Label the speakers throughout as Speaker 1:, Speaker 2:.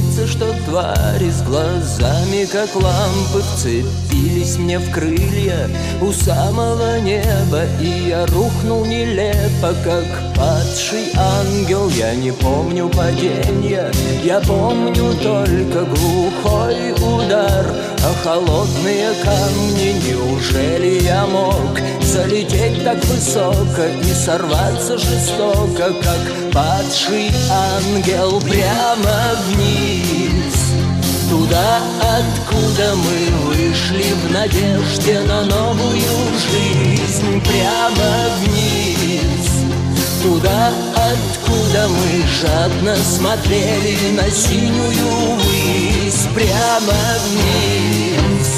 Speaker 1: чудится, что твари с глазами, как лампы, вцепились мне в крылья у самого неба. И я рухнул нелепо, как падший ангел. Я не помню падения, я помню только глухой удар о холодные камни. Неужели я мог залететь так высоко и сорваться жестоко, как падший ангел, прямо вниз, туда, откуда мы вышли в надежде на новую жизнь, прямо вниз, туда, откуда мы жадно смотрели на синюю высь, прямо вниз.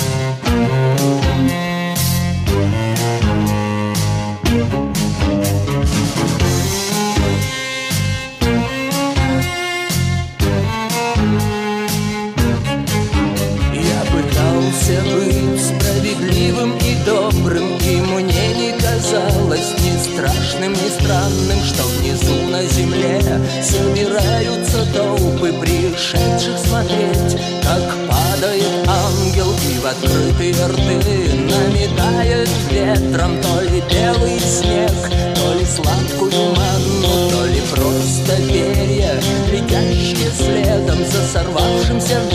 Speaker 1: Пытался быть справедливым и добрым, и мне не казалось ни страшным, ни странным, что внизу на земле собираются толпы пришедших смотреть, как падает ангел и в открытые рты наметает ветром то ли белый снег, то ли сладкую манну, то ли просто перья, летящие следом за сорвавшимся